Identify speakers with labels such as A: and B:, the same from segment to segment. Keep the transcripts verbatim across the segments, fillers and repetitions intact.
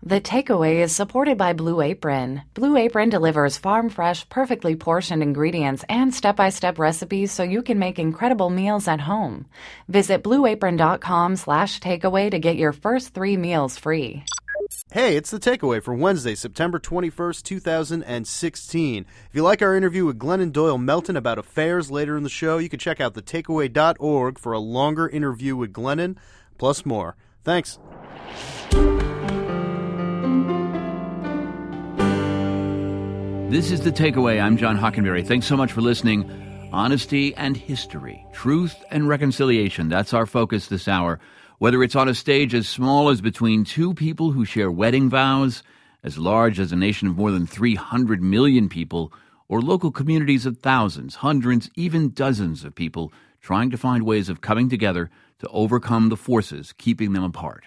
A: The Takeaway is supported by Blue Apron. Blue Apron delivers farm-fresh, perfectly portioned ingredients and step-by-step recipes so you can make incredible meals at home. Visit blueapron.com slash takeaway to get your first three meals free.
B: Hey, it's The Takeaway for Wednesday, September twenty-first, two thousand sixteen. If you like our interview with Glennon Doyle Melton about affairs later in the show, you can check out the takeaway dot org for a longer interview with Glennon, plus more. Thanks.
C: This is The Takeaway. I'm John Hockenberry. Thanks so much for listening. Honesty and history, truth and reconciliation. That's our focus this hour. Whether it's on a stage as small as between two people who share wedding vows, as large as a nation of more than three hundred million people, or local communities of thousands, hundreds, even dozens of people trying to find ways of coming together to overcome the forces keeping them apart.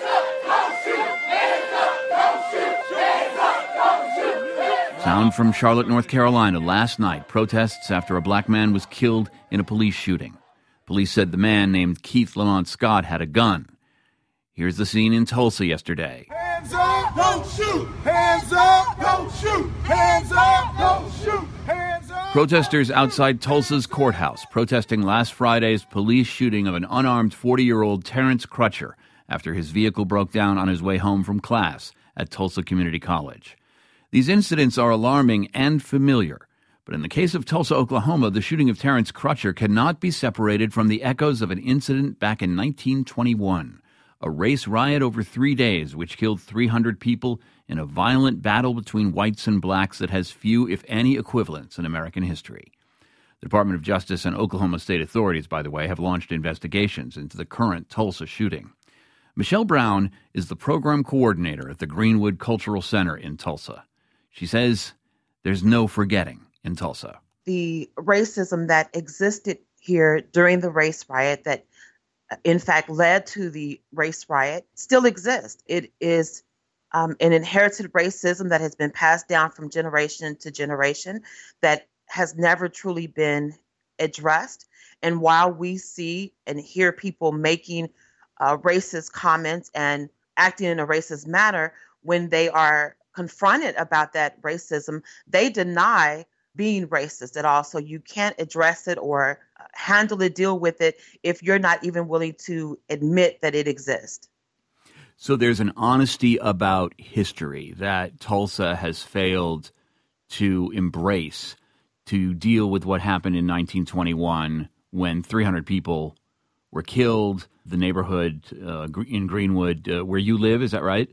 C: Sound from Charlotte, North Carolina last night. Protests after a black man was killed in a police shooting. Police said the man named Keith Lamont Scott had a gun. Here's the scene in Tulsa yesterday.
D: Hands up, don't shoot! Hands up, don't shoot! Hands up, don't shoot! Hands up!
C: Protesters outside Tulsa's courthouse protesting last Friday's police shooting of an unarmed forty-year-old Terrence Crutcher after his vehicle broke down on his way home from class at Tulsa Community College. These incidents are alarming and familiar, but in the case of Tulsa, Oklahoma, the shooting of Terrence Crutcher cannot be separated from the echoes of an incident back in nineteen twenty-one, a race riot over three days which killed three hundred people in a violent battle between whites and blacks that has few, if any, equivalents in American history. The Department of Justice and Oklahoma state authorities, by the way, have launched investigations into the current Tulsa shooting. Michelle Brown is the program coordinator at the Greenwood Cultural Center in Tulsa. She says there's no forgetting in Tulsa.
E: The racism that existed here during the race riot that, in fact, led to the race riot still exists. It is um, an inherited racism that has been passed down from generation to generation that has never truly been addressed. And while we see and hear people making uh, racist comments and acting in a racist manner, when they are confronted about that racism, they deny being racist at all. So you can't address it or handle it, deal with it, if you're not even willing to admit that it exists.
C: So there's an honesty about history that Tulsa has failed to embrace to deal with what happened in nineteen twenty-one when three hundred people were killed. The neighborhood uh, in Greenwood, uh, where you live, is that right?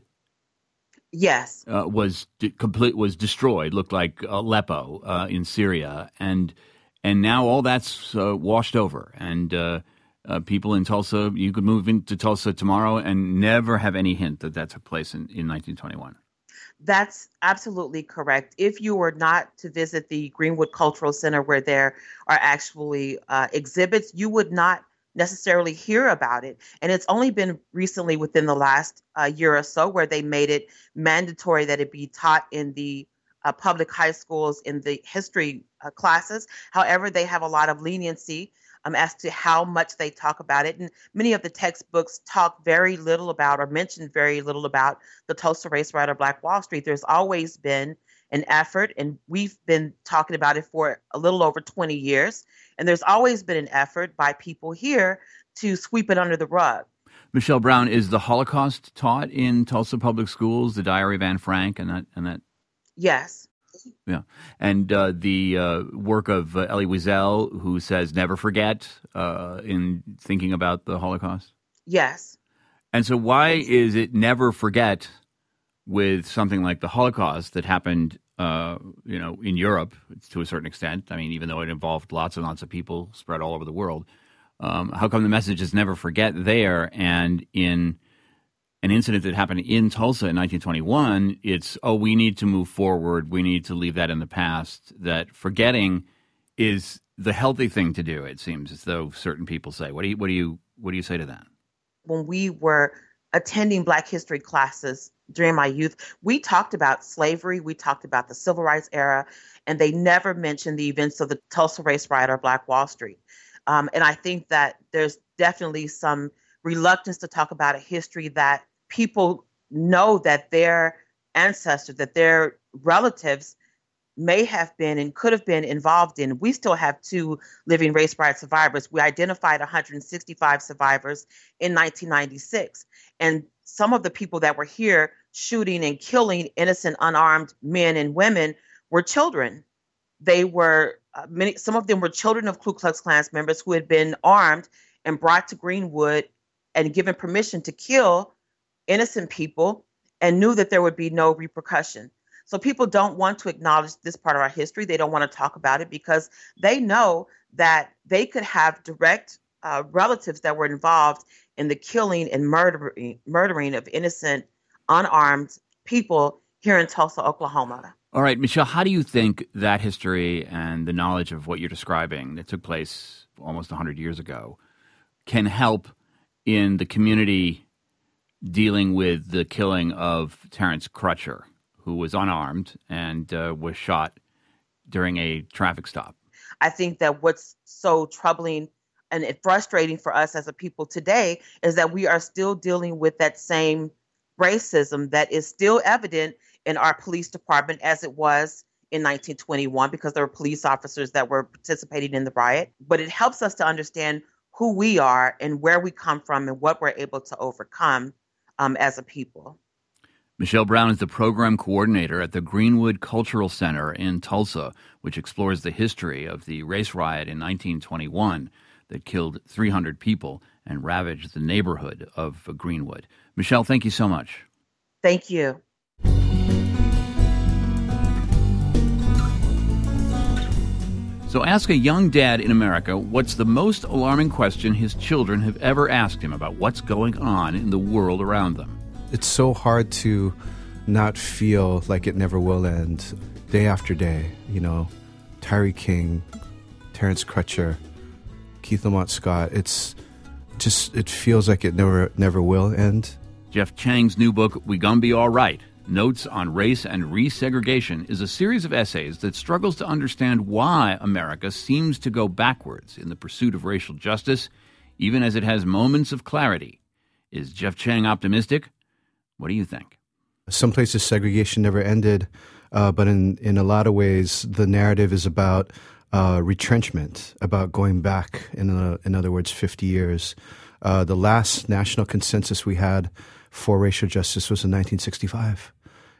E: Yes,
C: uh, was de- complete was destroyed. Looked like Aleppo uh, in Syria, and and now all that's uh, washed over. And uh, uh, people in Tulsa, you could move into Tulsa tomorrow and never have any hint that that took place in, in nineteen twenty-one.
E: That's absolutely correct. If you were not to visit the Greenwood Cultural Center, where there are actually uh, exhibits, you would not necessarily hear about it. And it's only been recently within the last uh, year or so where they made it mandatory that it be taught in the uh, public high schools in the history uh, classes. However, they have a lot of leniency um, as to how much they talk about it. And many of the textbooks talk very little about or mention very little about the Tulsa race riot or Black Wall Street. There's always been an effort, and we've been talking about it for a little over twenty years. And there's always been an effort by people here to sweep it under the rug.
C: Michelle Brown, is the Holocaust taught in Tulsa public schools, the Diary of Anne Frank and that? And that?
E: Yes.
C: Yeah. And uh, the uh, work of uh, Elie Wiesel, who says never forget uh, in thinking about the Holocaust?
E: Yes.
C: And so why is it never forget with something like the Holocaust that happened, uh, you know, in Europe to a certain extent? I mean, even though it involved lots and lots of people spread all over the world, um, how come the message is never forget there? And in an incident that happened in Tulsa in nineteen twenty-one, it's, oh, we need to move forward. We need to leave that in the past. That forgetting is the healthy thing to do, it seems, as though certain people say. What do you, what do you, what do you say to that?
E: When we were attending Black history classes during my youth, we talked about slavery, we talked about the civil rights era, and they never mentioned the events of the Tulsa race riot or Black Wall Street. Um, and I think that there's definitely some reluctance to talk about a history that people know that their ancestors, that their relatives may have been and could have been involved in. We still have two living race riot survivors. We identified one hundred sixty-five survivors in nineteen ninety-six. And some of the people that were here shooting and killing innocent, unarmed men and women were children. They were, uh, many, some of them were children of Ku Klux Klan members who had been armed and brought to Greenwood and given permission to kill innocent people and knew that there would be no repercussion. So people don't want to acknowledge this part of our history. They don't want to talk about it because they know that they could have direct uh, relatives that were involved in the killing and murdering, murdering of innocent, unarmed people here in Tulsa, Oklahoma.
C: All right, Michelle, how do you think that history and the knowledge of what you're describing that took place almost one hundred years ago can help in the community dealing with the killing of Terrence Crutcher, who was unarmed and uh, was shot during a traffic stop?
E: I think that what's so troubling and frustrating for us as a people today is that we are still dealing with that same racism that is still evident in our police department as it was in nineteen twenty-one, because there were police officers that were participating in the riot. But it helps us to understand who we are and where we come from and what we're able to overcome um, as a people.
C: Michelle Brown is the program coordinator at the Greenwood Cultural Center in Tulsa, which explores the history of the race riot in nineteen twenty-one that killed three hundred people and ravaged the neighborhood of Greenwood. Michelle, thank you so much.
E: Thank you.
C: So ask a young dad in America what's the most alarming question his children have ever asked him about what's going on in the world around them.
F: It's so hard to not feel like it never will end day after day. You know, Tyree King, Terrence Crutcher, Keith Lamont Scott. It's just, it feels like it never never will end.
C: Jeff Chang's new book, We Gon' Be All Right, Notes on Race and Resegregation, is a series of essays that struggles to understand why America seems to go backwards in the pursuit of racial justice, even as it has moments of clarity. Is Jeff Chang optimistic? What do you think?
F: Some places segregation never ended, uh, but in, in a lot of ways, the narrative is about uh, retrenchment, about going back, in, a, in other words, fifty years. Uh, the last national consensus we had for racial justice was in nineteen sixty-five.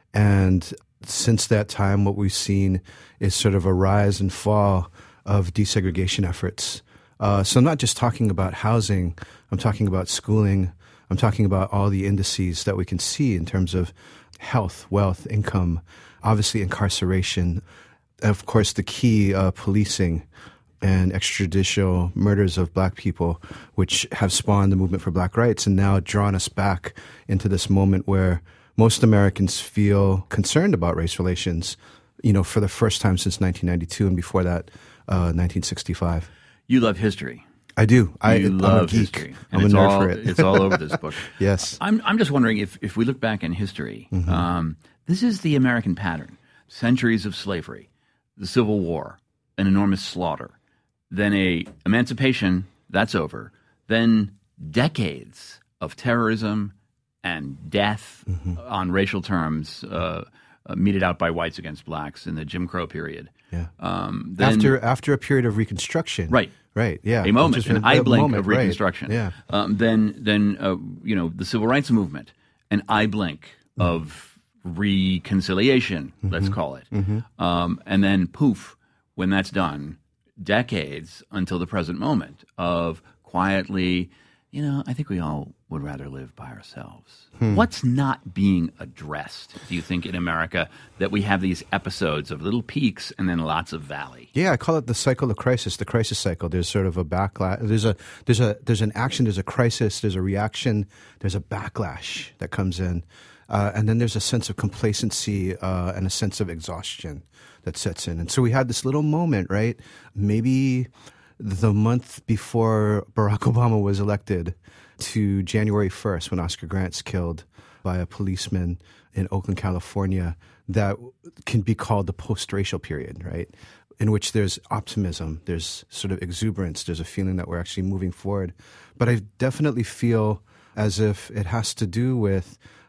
F: And since that time, what we've seen is sort of a rise and fall of desegregation efforts. Uh, so I'm not just talking about housing, I'm talking about schooling, I'm talking about all the indices that we can see in terms of health, wealth, income, obviously incarceration, and of course the key, uh, policing and extrajudicial murders of black people, which have spawned the movement for black rights and now drawn us back into this moment where most Americans feel concerned about race relations, you know, for the first time since nineteen ninety-two, and before that, uh, nineteen sixty-five.
C: You love history.
F: I do. I,
C: you
F: I'm
C: love
F: a geek.
C: history.
F: I'm
C: and
F: a nerd
C: all,
F: for it.
C: It's all over this book.
F: Yes.
C: I'm I'm just wondering if, if we look back in history, mm-hmm. um, this is the American pattern. Centuries of slavery, the Civil War, an enormous slaughter, then a emancipation, that's over, then decades of terrorism and death mm-hmm. on racial terms uh, uh, meted out by whites against blacks in the Jim Crow period.
F: Yeah.
C: Um, then,
F: after after a period of Reconstruction.
C: Right.
F: Right, yeah.
C: A moment, an eye blink
F: moment,
C: of Reconstruction.
F: Right. Yeah.
C: Um, then, then uh, you know, the Civil Rights Movement, an eye blink mm-hmm. of reconciliation, mm-hmm. let's call it. Mm-hmm. Um, and then, poof, when that's done, decades until the present moment of quietly, you know, I think we all would rather live by ourselves. Hmm. What's not being addressed, do you think, in America, that we have these episodes of little peaks and then lots of valley?
F: Yeah, I call it the cycle of crisis, the crisis cycle. There's sort of a backlash. There's a there's a there's an action. There's a crisis. There's a reaction. There's a backlash that comes in, uh, and then there's a sense of complacency uh, and a sense of exhaustion that sets in. And so we had this little moment, right? Maybe the month before Barack Obama was elected, to January first, when Oscar Grant's killed by a policeman in Oakland, California, that can be called the post-racial period, right? In which there's optimism, there's sort of exuberance, there's a feeling that we're actually moving forward. But I definitely feel as if it has to do with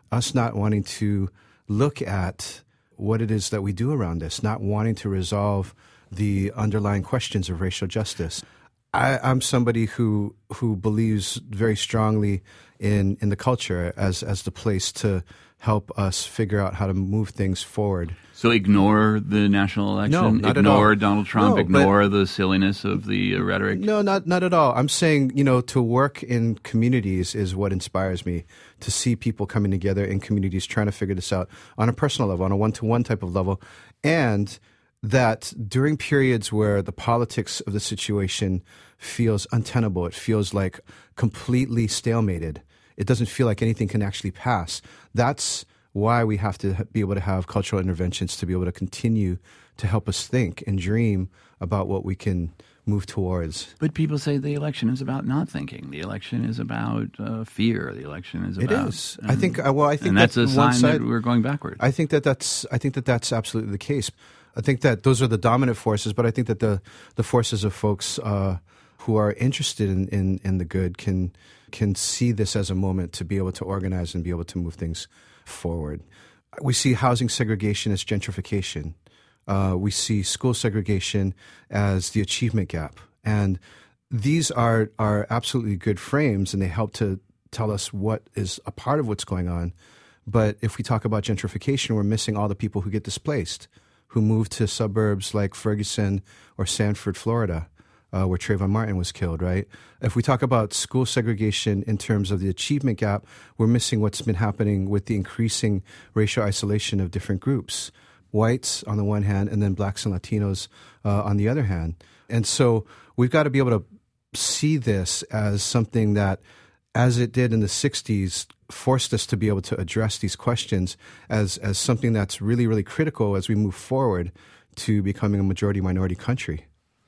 F: us not wanting to look at what it is that we do around us, not wanting to resolve the underlying questions of racial justice. I, I'm somebody who who believes very strongly in, in the culture as, as the place to help us figure out how to move things forward.
C: So ignore the national election?
F: No, not
C: ignore
F: at all.
C: Donald Trump?
F: No,
C: ignore the silliness of the uh, rhetoric?
F: No, not not at all. I'm saying, you know, to work in communities is what inspires me, to see people coming together in communities trying to figure this out on a personal level, on a one-to-one type of level, and that during periods where the politics of the situation feels untenable, it feels like completely stalemated, it doesn't feel like anything can actually pass. That's why we have to be able to have cultural interventions to be able to continue to help us think and dream about what we can move towards.
C: But people say the election is about not thinking. The election is about uh, fear. The election is about.
F: It is.
C: Um,
F: I think. Uh, well, I think
C: and that's
F: that
C: a
F: one
C: sign
F: side,
C: that we're going backward.
F: I think that that's. I think that that's absolutely the case. I think that those are the dominant forces, but I think that the the forces of folks uh, who are interested in, in in the good can can see this as a moment to be able to organize and be able to move things forward. We see housing segregation as gentrification. Uh, we see school segregation as the achievement gap. And these are, are absolutely good frames, and they help to tell us what is a part of what's going on. But if we talk about gentrification, we're missing all the people who get displaced, who move to suburbs like Ferguson or Sanford, Florida, uh, where Trayvon Martin was killed, right? If we talk about school segregation in terms of the achievement gap, we're missing what's been happening with the increasing racial isolation of different groups. Whites on the one hand, and then blacks and Latinos uh, on the other hand. And so we've got to be able to see this as something that, as it did in the sixties, forced us to be able to address these questions as, as something that's really, really critical as we move forward to becoming a majority-minority country.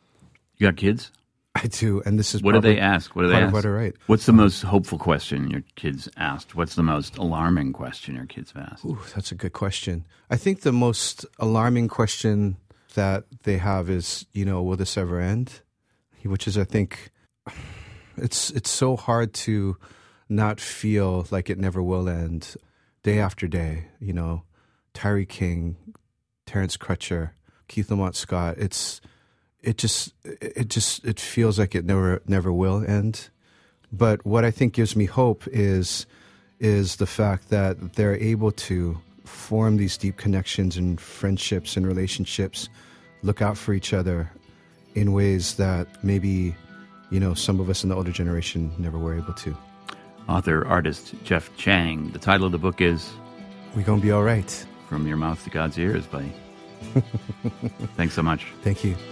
C: You got kids?
F: I do, and this is
C: what do they ask? What do they
F: part
C: ask?
F: of what I write.
C: What's the most hopeful question your kids asked? What's the most alarming question your kids have asked?
F: Ooh, that's a good question. I think the most alarming question that they have is, you know, will this ever end? Which is, I think, it's it's so hard to not feel like it never will end. Day after day, you know, Tyree King, Terrence Crutcher, Keith Lamont Scott. It's it just it just it feels like it never never will end. But what I think gives me hope is is the fact that they're able to form these deep connections and friendships and relationships, look out for each other in ways that maybe, you know, some of us in the older generation never were able to.
C: Author, artist Jeff Chang. The title of the book is
F: We Gonna Be All Right.
C: From Your Mouth to God's Ears, buddy. Thanks so much.
F: Thank you.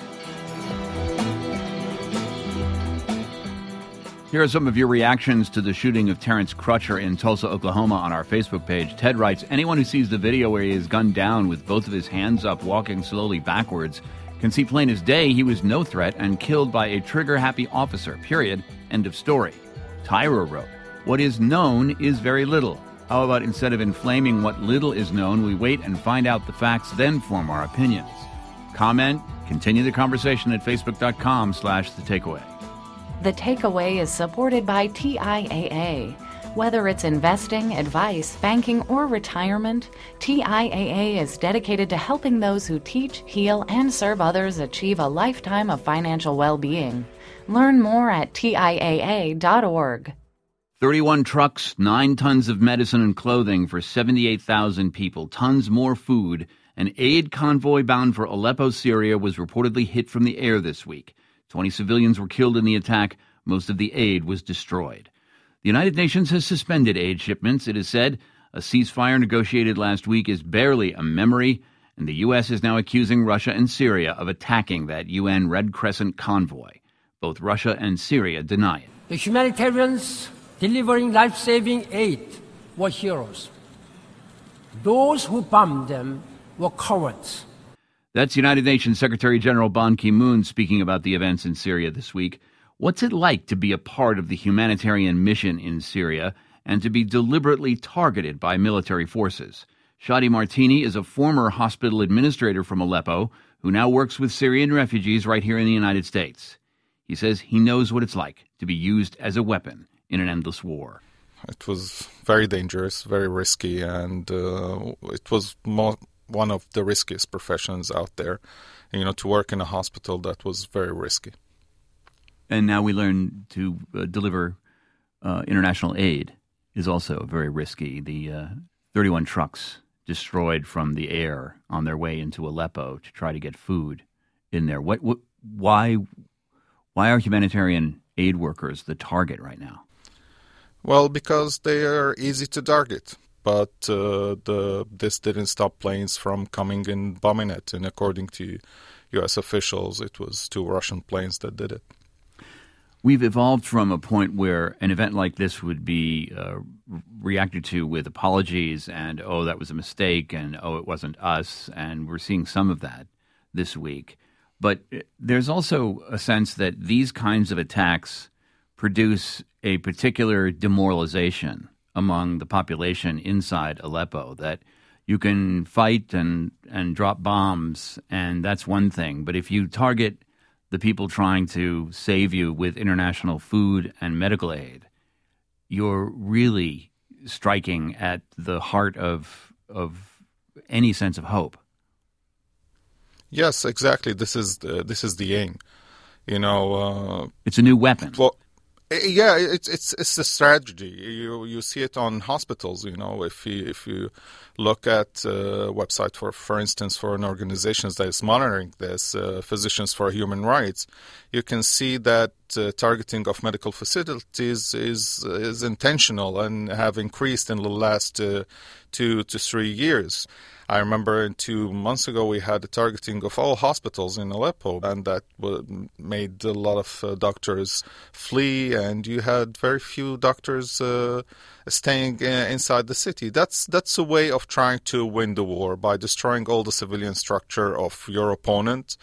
C: Here are some of your reactions to the shooting of Terrence Crutcher in Tulsa, Oklahoma on our Facebook page. Ted writes, anyone who sees the video where he is gunned down with both of his hands up, walking slowly backwards, can see plain as day he was no threat and killed by a trigger-happy officer, period, end of story. Tyra wrote, what is known is very little. How about instead of inflaming what little is known, we wait and find out the facts, then form our opinions? Comment, continue the conversation at facebook.com slash the takeaway.
A: The Takeaway is supported by T I A A. Whether it's investing, advice, banking, or retirement, T I A A is dedicated to helping those who teach, heal, and serve others achieve a lifetime of financial well-being. Learn more at T I A A dot org.
C: thirty-one trucks, nine tons of medicine and clothing for seventy-eight thousand people, tons more food. An aid convoy bound for Aleppo, Syria was reportedly hit from the air this week. twenty civilians were killed in the attack. Most of the aid was destroyed. The United Nations has suspended aid shipments, it is said. A ceasefire negotiated last week is barely a memory, and the U S is now accusing Russia and Syria of attacking that U N Red Crescent convoy. Both Russia and Syria deny it.
G: The humanitarians delivering life-saving aid were heroes. Those who bombed them were cowards.
C: That's United Nations Secretary General Ban Ki-moon speaking about the events in Syria this week. What's it like to be a part of the humanitarian mission in Syria and to be deliberately targeted by military forces? Shadi Martini is a former hospital administrator from Aleppo who now works with Syrian refugees right here in the United States. He says he knows what it's like to be used as a weapon in an endless war.
H: It was very dangerous, very risky, and uh, it was more, one of the riskiest professions out there. You know, to work in a hospital, that was very risky.
C: And now we learn to uh, deliver uh, international aid is also very risky. The uh, thirty-one trucks destroyed from the air on their way into Aleppo to try to get food in there. What, what, why, why are humanitarian aid workers the target right now?
H: Well, because they are easy to target. But uh, the this didn't stop planes from coming and bombing it. And according to U S officials, it was two Russian planes that did it.
C: We've evolved from a point where an event like this would be uh, reacted to with apologies and, oh, that was a mistake, and, oh, it wasn't us. And we're seeing some of that this week. But there's also a sense that these kinds of attacks produce a particular demoralization among the population inside Aleppo, that you can fight and, and drop bombs, and that's one thing. But if you target the people trying to save you with international food and medical aid, you're really striking at the heart of of any sense of hope.
H: Yes, exactly. This is the, this is the aim. You know, uh,
C: it's a new weapon.
H: Well, yeah, it's it's it's a strategy. You you see it on hospitals. You know, if you if you look at a website for for instance for an organization that is monitoring this, uh, Physicians for Human Rights, you can see that uh, targeting of medical facilities is is intentional and have increased in the last uh, two to three years. I remember two months ago we had a targeting of all hospitals in Aleppo, and that made a lot of uh, doctors flee, and you had very few doctors uh, staying uh, inside the city. That's that's a way of trying to win the war, by destroying all the civilian structure of your opponent,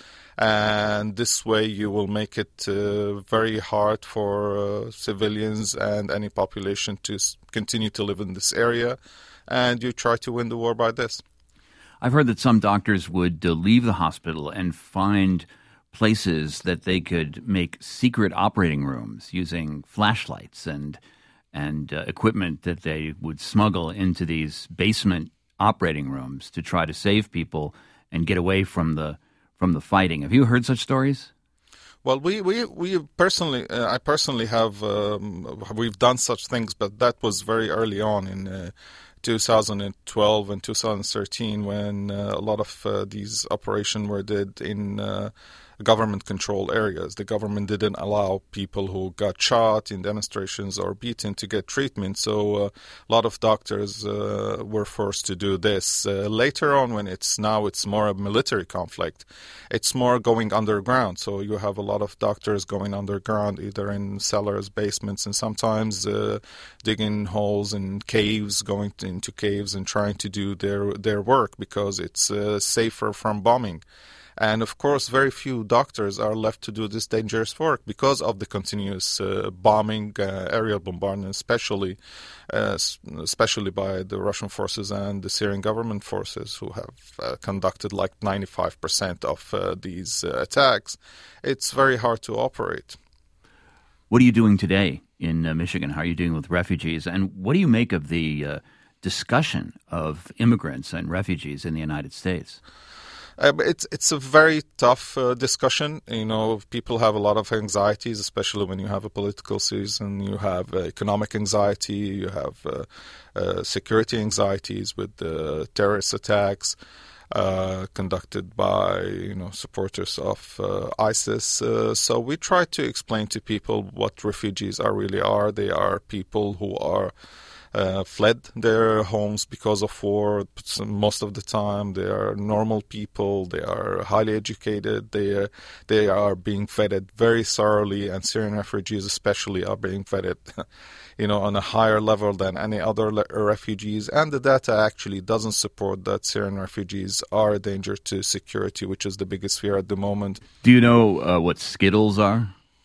H: and this way you will make it uh, very hard for uh, civilians and any population to s- continue to live in this area, and you try to win the war by this.
C: I've heard that some doctors would uh, leave the hospital and find places that they could make secret operating rooms using flashlights and and uh, equipment that they would smuggle into these basement operating rooms to try to save people and get away from the from the fighting. Have you heard such stories?
H: Well, we we we personally, uh, I personally have um, we've done such things, but that was very early on in Uh, two thousand twelve and two thousand thirteen, when uh, a lot of uh, these operations were did in uh, government-controlled areas. The government didn't allow people who got shot in demonstrations or beaten to get treatment, so uh, a lot of doctors uh, were forced to do this. Uh, later on, when it's now it's more a military conflict, it's more going underground. So you have a lot of doctors going underground, either in cellars, basements, and sometimes uh, digging holes in caves, going to, into caves and trying to do their their work because it's uh, safer from bombing. And of course, very few doctors are left to do this dangerous work because of the continuous uh, bombing, uh, aerial bombardment, especially, uh, especially by the Russian forces and the Syrian government forces, who have uh, conducted like ninety-five percent of uh, these uh, attacks. It's very hard to operate.
C: What are you doing today in uh, Michigan? How are you doing with refugees? And what do you make of the uh, discussion of immigrants and refugees in the United States?
H: Uh, it's it's a very tough uh, discussion. You know, people have a lot of anxieties, especially when you have a political season. You have uh, economic anxiety. You have uh, uh, security anxieties with the terrorist attacks uh, conducted by you know supporters of uh, ISIS. Uh, so we try to explain to people what refugees are really are. They are people who are Uh, fled their homes because of war. Most of the time, they are normal people. They are highly educated. They are, they are being vetted very thoroughly, and Syrian refugees especially are being vetted, you know, on a higher level than any other le- refugees. And the data actually doesn't support that Syrian refugees are a danger to security, which is the biggest fear at the moment.
C: Do you know uh, what Skittles are?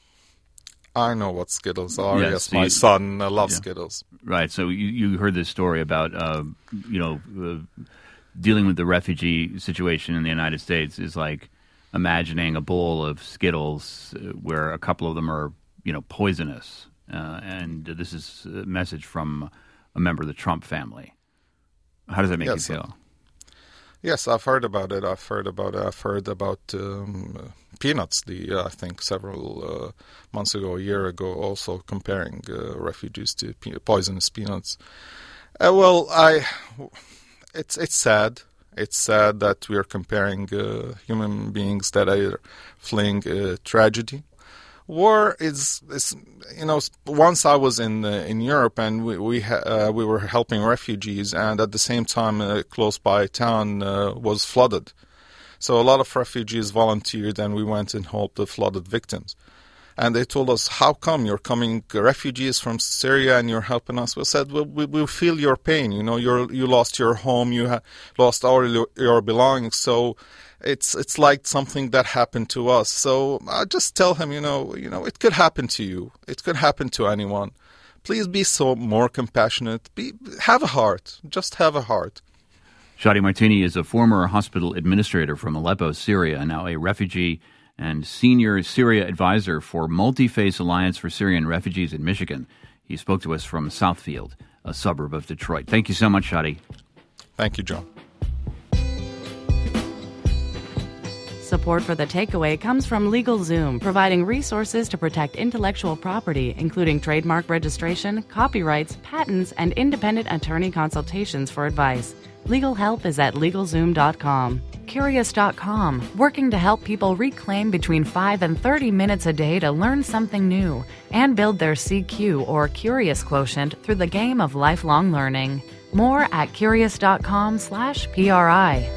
H: I know what Skittles are.
C: Yes,
H: yes,
C: so
H: my
C: you,
H: son uh, loves
C: yeah.
H: Skittles.
C: Right. So you, you heard this story about, uh, you know, uh, dealing with the refugee situation in the United States is like imagining a bowl of Skittles uh, where a couple of them are, you know, poisonous Uh, and this is a message from a member of the Trump family. How does that make
H: yes,
C: you feel?
H: Yes, I've heard about it. I've heard about it. I've heard about um, Peanuts, the uh, I think several uh, months ago, a year ago, also comparing uh, refugees to pe- poisonous peanuts. Uh, well, I, it's it's sad. It's sad that we are comparing uh, human beings that are fleeing uh, tragedy. War is, is, you know, once I was in uh, in Europe and we we, ha- uh, we were helping refugees, and at the same time, a close by town uh, was flooded. So a lot of refugees volunteered, and we went and helped the flooded victims. And they told us, "How come you're coming refugees from Syria and you're helping us?" We said, "Well, we, we feel your pain. You know, you you lost your home, you ha- lost all your, your belongings. So." It's it's like something that happened to us. So I just tell him, you know, you know, it could happen to you. It could happen to anyone. Please be so more compassionate. Be have a heart. Just have a heart.
C: Shadi Martini is a former hospital administrator from Aleppo, Syria, and now a refugee and senior Syria advisor for Multi-Face Alliance for Syrian Refugees in Michigan. He spoke to us from Southfield, a suburb of Detroit. Thank you so much, Shadi.
H: Thank you, John.
A: Support for The Takeaway comes from LegalZoom, providing resources to protect intellectual property, including trademark registration, copyrights, patents, and independent attorney consultations for advice. Legal help is at LegalZoom dot com. Curious dot com, working to help people reclaim between five and thirty minutes a day to learn something new and build their C Q or Curious quotient through the game of lifelong learning. More at Curious dot com slash P R I.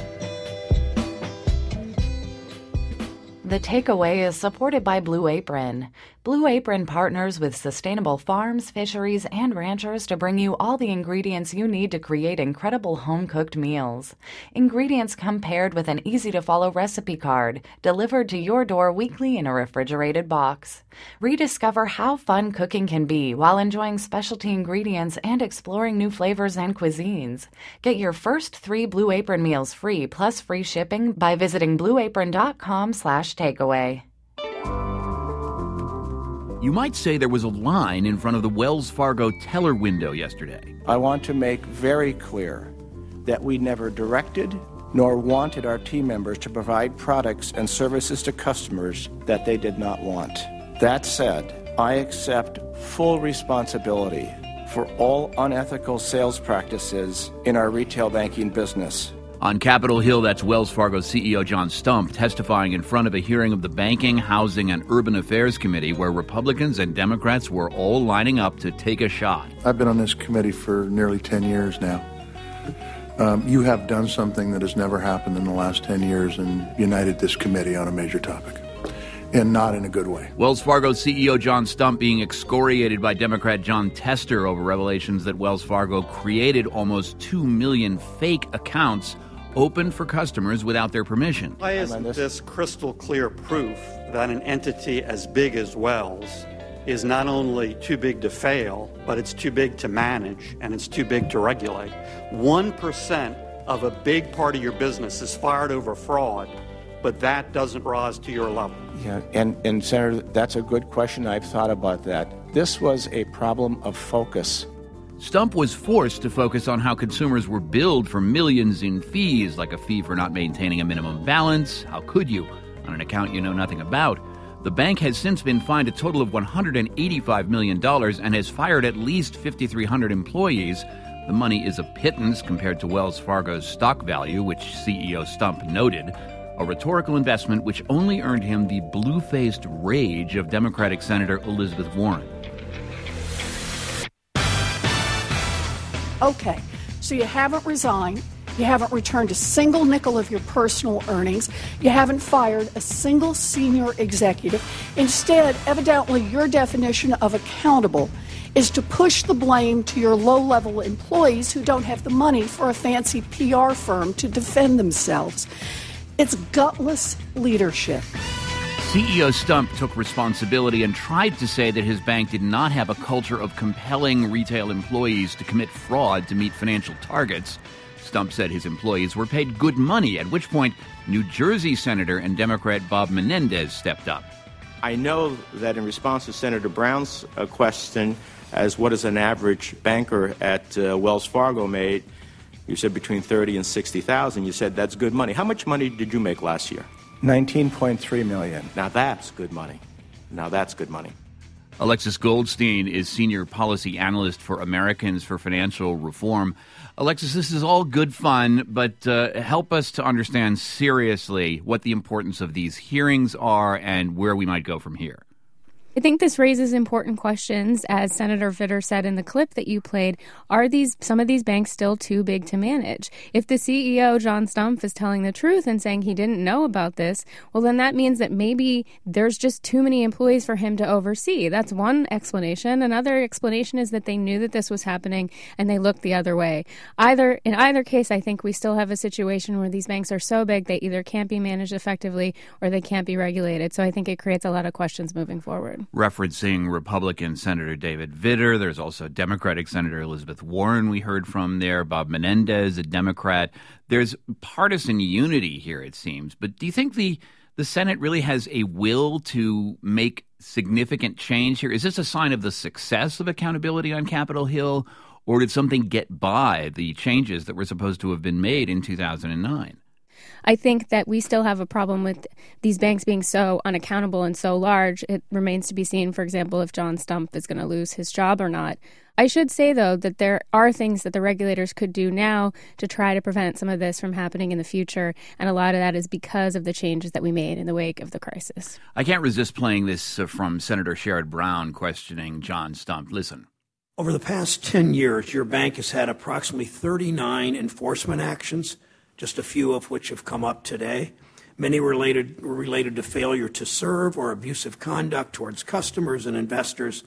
A: The Takeaway is supported by Blue Apron. Blue Apron partners with sustainable farms, fisheries, and ranchers to bring you all the ingredients you need to create incredible home-cooked meals. Ingredients come paired with an easy-to-follow recipe card, delivered to your door weekly in a refrigerated box. Rediscover how fun cooking can be while enjoying specialty ingredients and exploring new flavors and cuisines. Get your first three Blue Apron meals free plus free shipping by visiting blue apron dot com slash takeaway.
C: You might say there was a line in front of the Wells Fargo teller window yesterday.
I: I want to make very clear that we never directed nor wanted our team members to provide products and services to customers that they did not want. That said, I accept full responsibility for all unethical sales practices in our retail banking business.
C: On Capitol Hill, that's Wells Fargo C E O John Stump testifying in front of a hearing of the Banking, Housing, and Urban Affairs Committee where Republicans and Democrats were all lining up to take a shot.
J: I've been on this committee for nearly ten years now. Um, you have done something that has never happened in the last ten years and united this committee on a major topic, and not in a good way.
C: Wells Fargo C E O John Stump being excoriated by Democrat John Tester over revelations that Wells Fargo created almost two million fake accounts open for customers without their permission.
K: Why isn't this crystal clear proof that an entity as big as Wells is not only too big to fail, but it's too big to manage and it's too big to regulate? one percent of a big part of your business is fired over fraud, but that doesn't rise to your level.
I: Yeah, and, and Senator, that's a good question. I've thought about that. This was a problem of focus.
C: Stump was forced to focus on how consumers were billed for millions in fees, like a fee for not maintaining a minimum balance. How could you, on an account you know nothing about? The bank has since been fined a total of one hundred eighty-five million dollars and has fired at least five thousand three hundred employees. The money is a pittance compared to Wells Fargo's stock value, which C E O Stump noted. A rhetorical investment which only earned him the blue-faced rage of Democratic Senator Elizabeth Warren.
L: Okay, so you haven't resigned, you haven't returned a single nickel of your personal earnings, you haven't fired a single senior executive. Instead, evidently, your definition of accountable is to push the blame to your low-level employees who don't have the money for a fancy P R firm to defend themselves. It's gutless leadership.
C: C E O Stump took responsibility and tried to say that his bank did not have a culture of compelling retail employees to commit fraud to meet financial targets. Stump said his employees were paid good money, at which point New Jersey Senator and Democrat Bob Menendez stepped up.
I: I know that in response to Senator Brown's uh, question, as what is an average banker at uh, Wells Fargo made, you said between thirty and sixty thousand. You said that's good money. How much money did you make last year?
J: nineteen point three million dollars.
I: Now that's good money. Now that's good money.
C: Alexis Goldstein is Senior Policy Analyst for Americans for Financial Reform. Alexis, this is all good fun, but uh, help us to understand seriously what the importance of these hearings are and where we might go from here.
M: I think this raises important questions. As Senator Vitter said in the clip that you played, are these some of these banks still too big to manage? If the C E O, John Stumpf, is telling the truth and saying he didn't know about this, well, then that means that maybe there's just too many employees for him to oversee. That's one explanation. Another explanation is that they knew that this was happening and they looked the other way. Either in either case, I think we still have a situation where these banks are so big they either can't be managed effectively or they can't be regulated. So I think it creates a lot of questions moving forward.
C: Referencing Republican Senator David Vitter, there's also Democratic Senator Elizabeth Warren we heard from there, Bob Menendez, a Democrat. There's partisan unity here, it seems. But do you think the, the Senate really has a will to make significant change here? Is this a sign of the success of accountability on Capitol Hill, or did something get by the changes that were supposed to have been made in two thousand nine?
M: I think that we still have a problem with these banks being so unaccountable and so large. It remains to be seen, for example, if John Stumpf is going to lose his job or not. I should say, though, that there are things that the regulators could do now to try to prevent some of this from happening in the future, and a lot of that is because of the changes that we made in the wake of the crisis.
C: I can't resist playing this uh, from Senator Sherrod Brown questioning John Stumpf. Listen.
N: Over the past ten years, your bank has had approximately thirty-nine enforcement actions, just a few of which have come up today. Many related were related to failure to serve or abusive conduct towards customers and investors.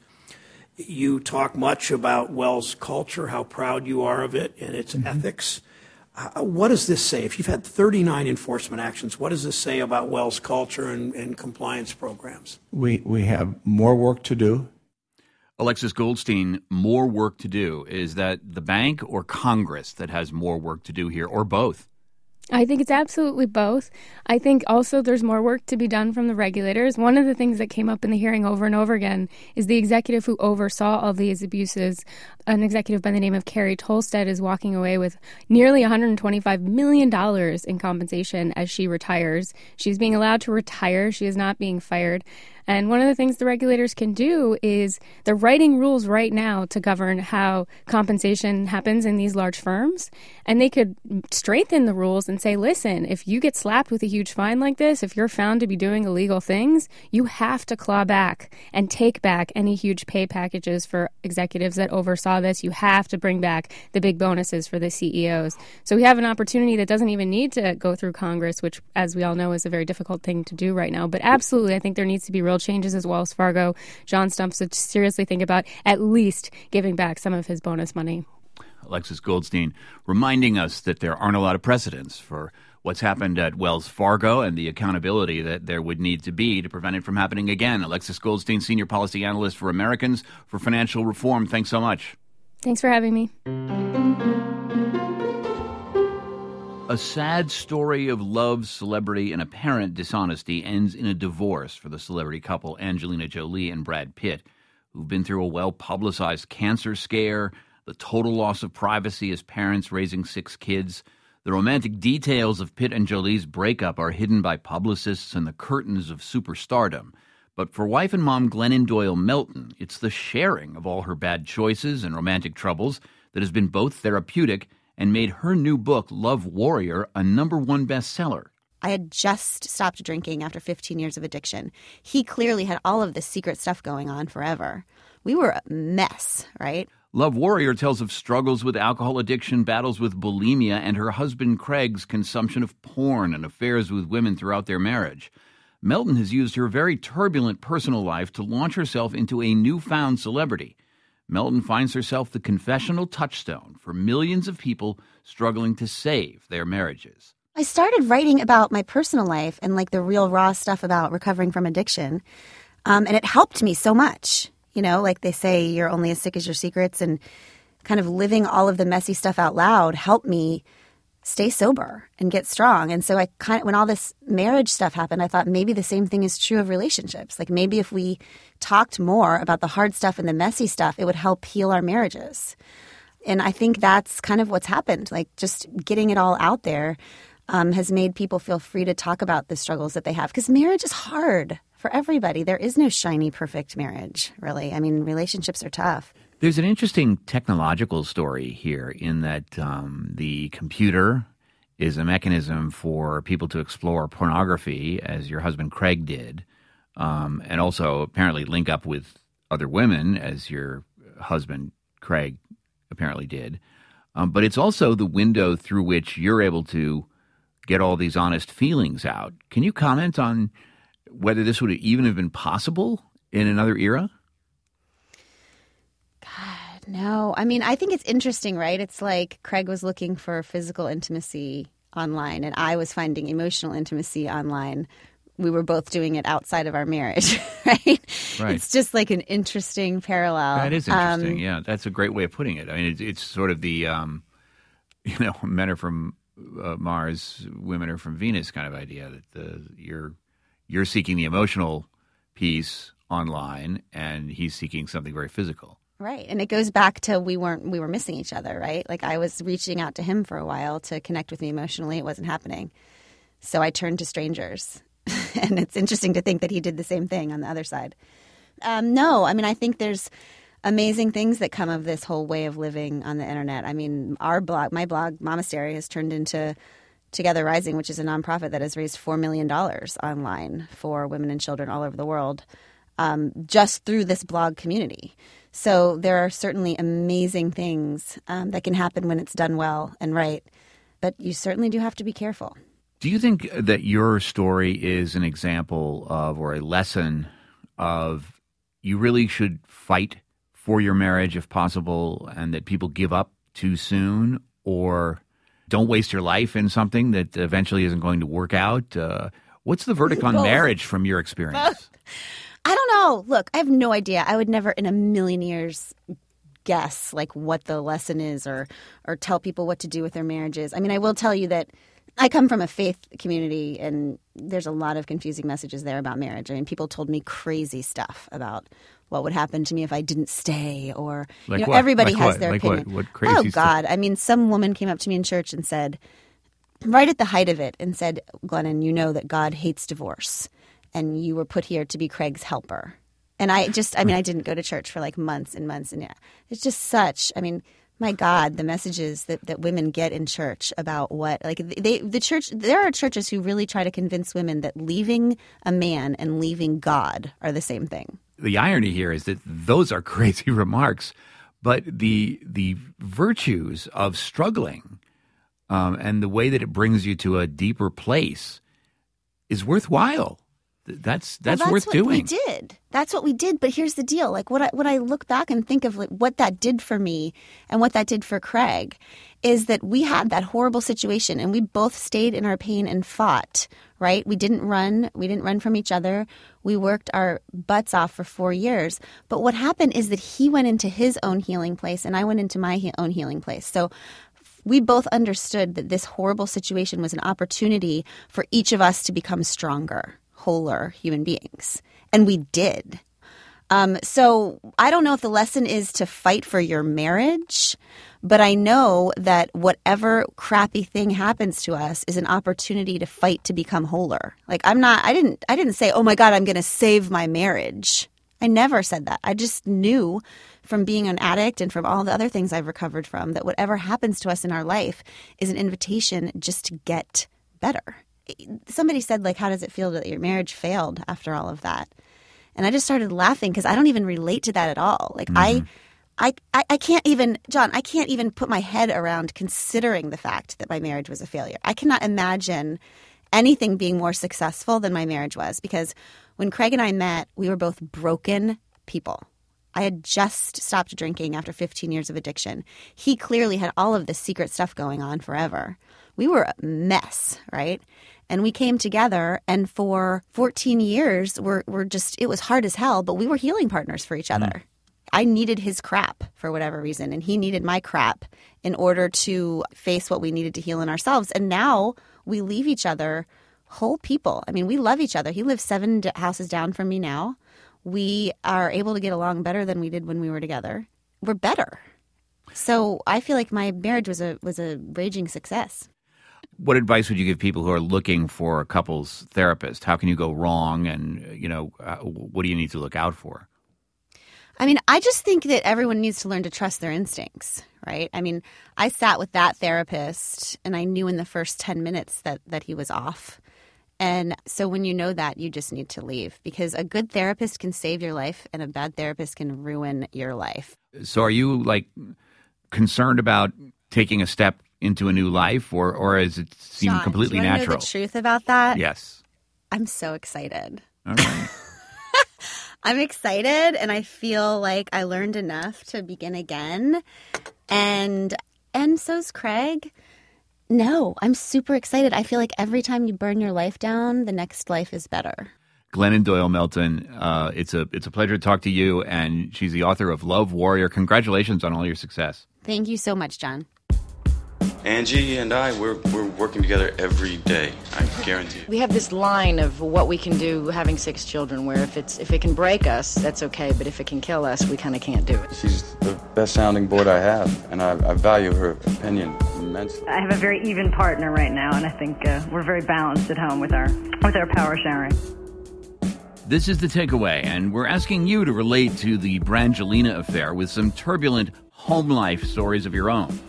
N: You talk much about Wells' culture, how proud you are of it and its mm-hmm. ethics. Uh, what does this say? If you've had thirty-nine enforcement actions, what does this say about Wells' culture and, and compliance programs?
J: We we have more work to do.
C: Alexis Goldstein, more work to do. Is that the bank or Congress that has more work to do here, or both?
M: I think it's absolutely both. I think also there's more work to be done from the regulators. One of the things that came up in the hearing over and over again is the executive who oversaw all these abuses, an executive by the name of Carrie Tolstead, is walking away with nearly one hundred twenty-five million dollars in compensation as she retires. She's being allowed to retire. She is not being fired. And one of the things the regulators can do is they're writing rules right now to govern how compensation happens in these large firms. And they could strengthen the rules and say, listen, if you get slapped with a huge fine like this, if you're found to be doing illegal things, you have to claw back and take back any huge pay packages for executives that oversaw this. You have to bring back the big bonuses for the C E Os. So we have an opportunity that doesn't even need to go through Congress, which, as we all know, is a very difficult thing to do right now. But absolutely, I think there needs to be real changes as Wells Fargo. John Stumpf should seriously think about at least giving back some of his bonus money.
C: Alexis Goldstein reminding us that there aren't a lot of precedents for what's happened at Wells Fargo and the accountability that there would need to be to prevent it from happening again. Alexis Goldstein, Senior Policy Analyst for Americans for Financial Reform. Thanks so much.
M: Thanks for having me.
C: A sad story of love, celebrity, and apparent dishonesty ends in a divorce for the celebrity couple Angelina Jolie and Brad Pitt, who've been through a well-publicized cancer scare, the total loss of privacy as parents raising six kids. The romantic details of Pitt and Jolie's breakup are hidden by publicists and the curtains of superstardom. But for wife and mom Glennon Doyle Melton, it's the sharing of all her bad choices and romantic troubles that has been both therapeutic and made her new book, Love Warrior, a number one bestseller.
O: I had just stopped drinking after fifteen years of addiction. He clearly had all of this secret stuff going on forever. We were a mess, right?
C: Love Warrior tells of struggles with alcohol addiction, battles with bulimia, and her husband Craig's consumption of porn and affairs with women throughout their marriage. Melton has used her very turbulent personal life to launch herself into a newfound celebrity. Melton finds herself the confessional touchstone for millions of people struggling to save their marriages.
O: I started writing about my personal life and like the real raw stuff about recovering from addiction. Um, and it helped me so much. You know, like they say, you're only as sick as your secrets, and kind of living all of the messy stuff out loud helped me stay sober and get strong. And so I kind of, when all this marriage stuff happened, I thought maybe the same thing is true of relationships. Like maybe if we talked more about the hard stuff and the messy stuff, it would help heal our marriages. And I think that's kind of what's happened. Like just getting it all out there um, has made people feel free to talk about the struggles that they have. Because marriage is hard for everybody. There is no shiny, perfect marriage, really. I mean, relationships are tough.
C: There's an interesting technological story here in that um, the computer is a mechanism for people to explore pornography, as your husband Craig did, um, and also apparently link up with other women, as your husband Craig apparently did. Um, but it's also the window through which you're able to get all these honest feelings out. Can you comment on whether this would even have been possible in another era?
O: God, no. I mean, I think it's interesting, right? It's like Craig was looking for physical intimacy online and I was finding emotional intimacy online. We were both doing it outside of our marriage, right?
C: Right.
O: It's just like an interesting parallel.
C: That is interesting.
O: Um,
C: yeah, that's a great way of putting it. I mean, it's, it's sort of the, um, you know, men are from uh, Mars, women are from Venus kind of idea that the you're you're seeking the emotional piece online, and he's seeking something very physical.
O: Right. And it goes back to we weren't we were missing each other, right? Like I was reaching out to him for a while to connect with me emotionally. It wasn't happening. So I turned to strangers. And it's interesting to think that he did the same thing on the other side. Um, no, I mean, I think there's amazing things that come of this whole way of living on the internet. I mean, our blog, my blog, Momastery, has turned into Together Rising, which is a nonprofit that has raised four million dollars online for women and children all over the world, um, just through this blog community. So there are certainly amazing things um, that can happen when it's done well and right. But you certainly do have to be careful.
C: Do you think that your story is an example of, or a lesson of, you really should fight for your marriage if possible, and that people give up too soon, or don't waste your life in something that eventually isn't going to work out? Uh, what's the verdict on
O: Both.
C: marriage from your experience?
O: Both. I don't know. Look, I have no idea. I would never in a million years guess like what the lesson is or or tell people what to do with their marriages. I mean, I will tell you that I come from a faith community, and there's a lot of confusing messages there about marriage. I mean, people told me crazy stuff about what would happen to me if I didn't stay, or
C: like
O: you know,
C: what?
O: everybody
C: like
O: has
C: what?
O: their
C: like
O: opinion.
C: What? What crazy
O: oh
C: stuff?
O: God! I mean, some woman came up to me in church and said, right at the height of it, and said, "Glennon, you know that God hates divorce, and you were put here to be Craig's helper." And I just, I mean, I didn't go to church for like months and months, and yeah, it's just such. I mean. My God, the messages that, that women get in church about what, like they, the church, there are churches who really try to convince women that leaving a man and leaving God are the same thing.
C: The irony here is that those are crazy remarks, but the the virtues of struggling um, and the way that it brings you to a deeper place is worthwhile. That's that's,
O: well, that's
C: worth
O: what
C: doing.
O: We did. That's what we did. But here's the deal: like what I what I look back and think of, like what that did for me and what that did for Craig, is that we had that horrible situation, and we both stayed in our pain and fought. Right? We didn't run. We didn't run from each other. We worked our butts off for four years. But what happened is that he went into his own healing place, and I went into my he- own healing place. So. We both understood that this horrible situation was an opportunity for each of us to become stronger, wholer human beings. And we did. Um, so I don't know if the lesson is to fight for your marriage, but I know that whatever crappy thing happens to us is an opportunity to fight to become wholer. Like I'm not, I didn't, I didn't say, oh my God, I'm going to save my marriage. I never said that. I just knew from being an addict and from all the other things I've recovered from that whatever happens to us in our life is an invitation just to get better. Somebody said, like, how does it feel that your marriage failed after all of that? And I just started laughing because I don't even relate to that at all. Like mm-hmm. I, I, I can't even, John, I can't even put my head around considering the fact that my marriage was a failure. I cannot imagine anything being more successful than my marriage was, because when Craig and I met, we were both broken people. I had just stopped drinking after fifteen years of addiction. He clearly had all of this secret stuff going on forever. We were a mess, right? And we came together, and for fourteen years, we're, we're just, it was hard as hell, but we were healing partners for each other. Mm. I needed his crap for whatever reason, and he needed my crap in order to face what we needed to heal in ourselves. And now we leave each other whole people. I mean, we love each other. He lives seven d- houses down from me now. We are able to get along better than we did when we were together. We're better. So I feel like my marriage was a was a raging success.
C: What advice would you give people who are looking for a couples therapist? How can you go wrong, and you know, uh, what do you need to look out for?
O: I mean, I just think that everyone needs to learn to trust their instincts, right? I mean, I sat with that therapist, and I knew in the first ten minutes that that he was off. And so when you know that, you just need to leave, because a good therapist can save your life and a bad therapist can ruin your life.
C: So are you like concerned about taking a step into a new life, or, or is it seem
O: Sean,
C: completely
O: do you want
C: natural?
O: To know the truth about that?
C: Yes.
O: I'm so excited.
C: All right.
O: I'm excited, and I feel like I learned enough to begin again. And and so's Craig. No, I'm super excited. I feel like every time you burn your life down, the next life is better.
C: Glennon Doyle Melton, uh, it's a it's a pleasure to talk to you, and she's the author of Love Warrior. Congratulations on all your success.
O: Thank you so much, John.
P: Angie and I, we're we're working together every day. I guarantee you.
Q: We have this line of what we can do having six children, where if it's if it can break us, that's okay, but if it can kill us, we kind of can't do it.
P: She's the best sounding board I have, and I, I value her opinion immensely.
R: I have a very even partner right now, and I think uh, we're very balanced at home with our with our power sharing.
C: This is The Takeaway, and we're asking you to relate to the Brangelina affair with some turbulent home life stories of your own.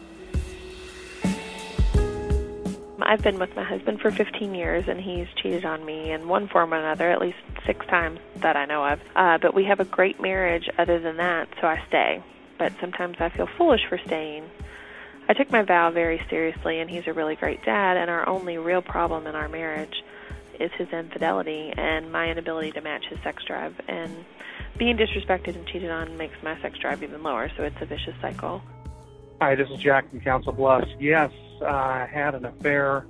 S: I've been with my husband for fifteen years, and he's cheated on me in one form or another, at least six times that I know of. Uh, but we have a great marriage other than that, so I stay. But sometimes I feel foolish for staying. I took my vow very seriously, and he's a really great dad, and our only real problem in our marriage is his infidelity and my inability to match his sex drive. And being disrespected and cheated on makes my sex drive even lower, so it's a vicious cycle.
T: Hi, this is Jack from Council Bluffs. Yes, I had an affair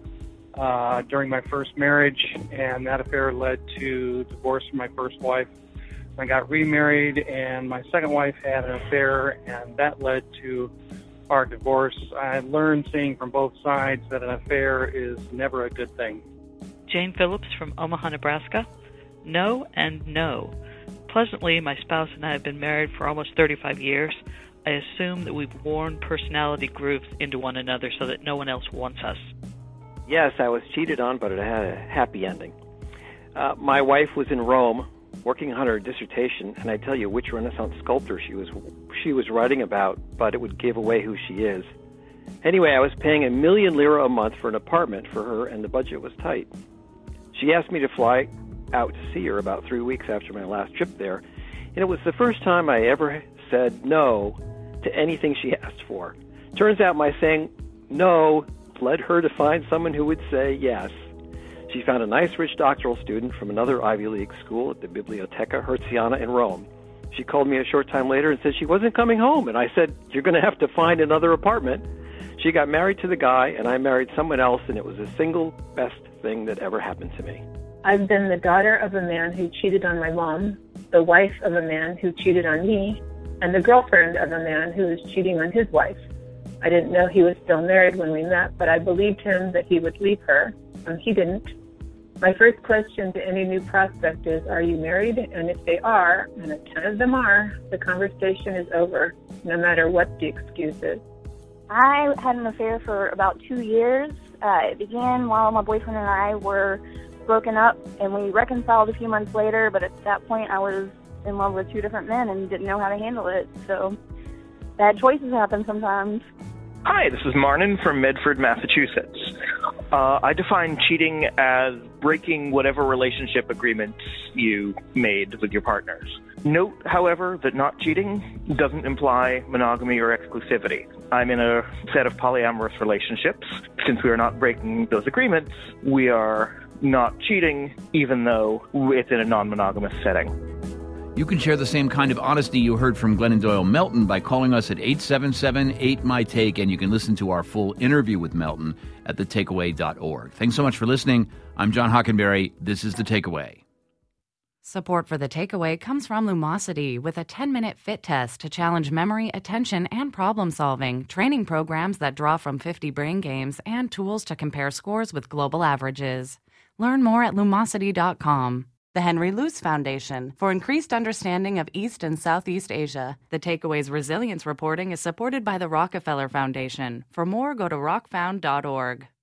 T: uh, during my first marriage, and that affair led to divorce from my first wife. I got remarried, and my second wife had an affair, and that led to our divorce. I learned, seeing from both sides, that an affair is never a good thing.
U: Jane Phillips from Omaha, Nebraska. No and no. Pleasantly, my spouse and I have been married for almost thirty-five years. I assume that we've worn personality grooves into one another so that no one else wants us.
V: Yes, I was cheated on, but it had a happy ending. Uh, my wife was in Rome working on her dissertation, and I tell you which Renaissance sculptor she was she was writing about, but it would give away who she is. Anyway, I was paying a million lira a month for an apartment for her, and the budget was tight. She asked me to fly out to see her about three weeks after my last trip there, and it was the first time I ever said no to anything she asked for. Turns out my saying no led her to find someone who would say yes. She found a nice, rich doctoral student from another Ivy League school at the Biblioteca Hertziana in Rome. She called me a short time later and said she wasn't coming home, and I said, "You're going to have to find another apartment." She got married to the guy, and I married someone else, and it was the single best thing that ever happened to me.
W: I've been the daughter of a man who cheated on my mom, the wife of a man who cheated on me, and the girlfriend of a man who was cheating on his wife. I didn't know he was still married when we met, but I believed him that he would leave her, and he didn't. My first question to any new prospect is, are you married? And if they are, and a ton of them are, the conversation is over, no matter what the excuse is.
X: I had an affair for about two years. Uh, it began while my boyfriend and I were broken up, and we reconciled a few months later, but at that point I was in love with two different men and didn't know how to handle it, so bad choices happen sometimes.
Y: Hi, this is Marnin from Medford, Massachusetts. Uh, I define cheating as breaking whatever relationship agreements you made with your partners. Note, however, that not cheating doesn't imply monogamy or exclusivity. I'm in a set of polyamorous relationships. Since we are not breaking those agreements, we are not cheating, even though it's in a non-monogamous setting.
C: You can share the same kind of honesty you heard from Glennon Doyle Melton by calling us at eight seven seven, eight, M Y, TAKE, and you can listen to our full interview with Melton at the takeaway dot org. Thanks so much for listening. I'm John Hockenberry. This is The Takeaway.
A: Support for The Takeaway comes from Lumosity with a ten-minute fit test to challenge memory, attention, and problem-solving, training programs that draw from fifty brain games, and tools to compare scores with global averages. Learn more at lumosity dot com. The Henry Luce Foundation for increased understanding of East and Southeast Asia. The Takeaway's resilience reporting is supported by the Rockefeller Foundation. For more, go to rock found dot org.